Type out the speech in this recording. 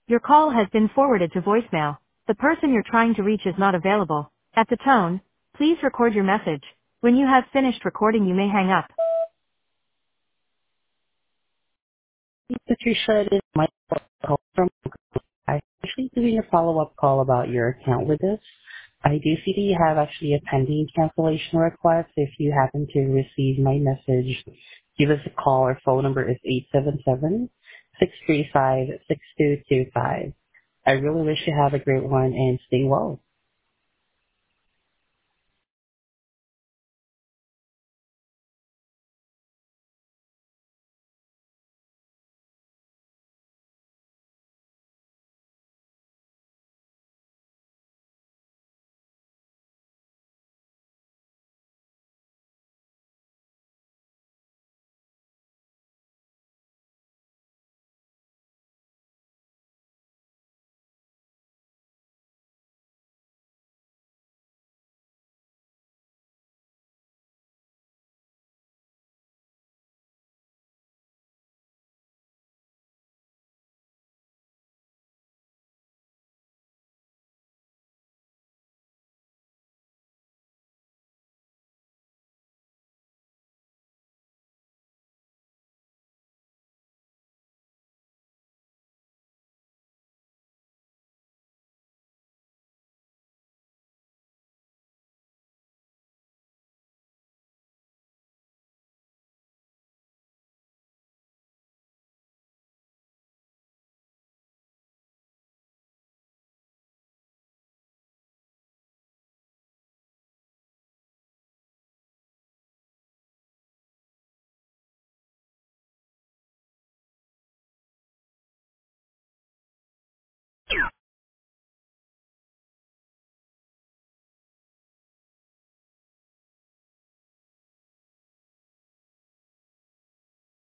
Your call has been forwarded to voicemail. The person you're trying to reach is not available. At the tone, please record your message. When you have finished recording, you may hang up. Patricia, it is my call from I'm actually doing a follow-up call about your account with us. I do see that you have actually a pending cancellation request. If you happen to receive my message, give us a call. Our phone number is 877-635-6225. I really wish you have a great one and stay well.